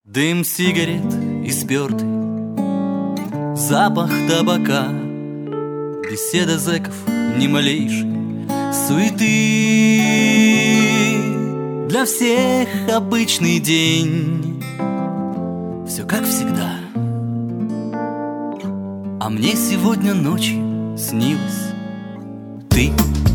Дым сигарет и спёртый запах табака, беседа зэков ни малейшей суеты. Для всех обычный день, все как всегда. А мне сегодня ночью снилась ты.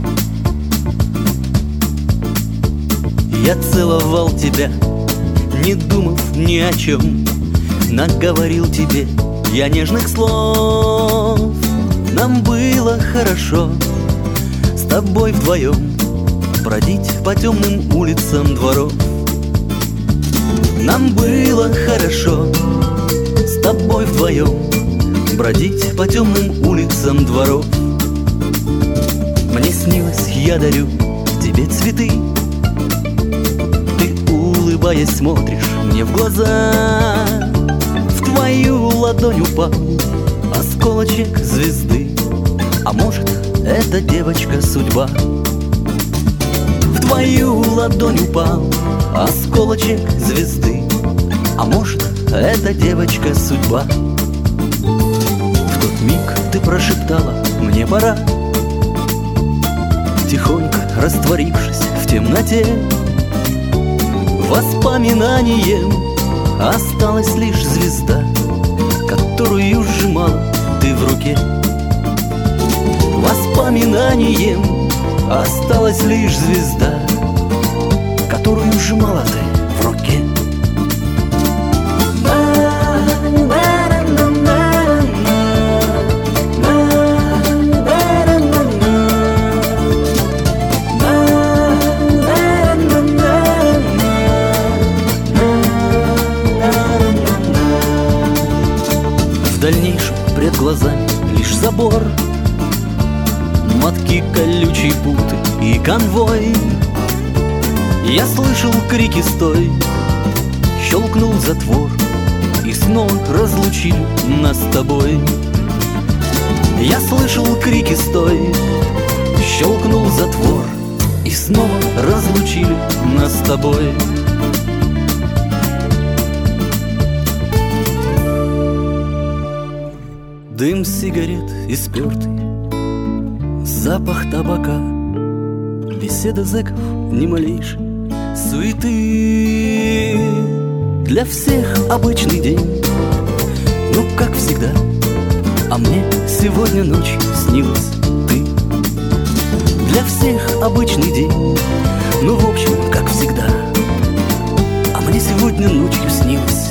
Я целовал тебя, не думав ни о чем. Наговорил тебе я нежных слов. Нам было хорошо с тобой вдвоем бродить по темным улицам дворов. Нам было хорошо с тобой вдвоем бродить по темным улицам дворов. Мне снилось, я дарю тебе цветы. Ты, улыбаясь, смотришь мне в глаза. В твою ладонь упал осколочек звезды. А может, это девочка судьба. В твою ладонь упал осколочек звезды. А может, это девочка судьба. В тот миг ты прошептала: мне пора. Тихонько растворившись в темноте, воспоминанием осталась лишь звезда, которую сжимала ты в руке. Воспоминанием осталась лишь звезда, которую сжимала ты в руке. В дальнейшем пред глазами лишь забор, мотки колючей путы и конвой. Я слышал крики «стой!», щелкнул затвор, и снова разлучили нас с тобой. Я слышал крики «стой!», щелкнул затвор, и снова разлучили нас с тобой. Дым сигарет и спёртый запах табака, беседа зэков ни малейшей суеты. Для всех обычный день, ну как всегда. А мне сегодня ночью снилась ты. Для всех обычный день, ну в общем как всегда. А мне сегодня ночью снилась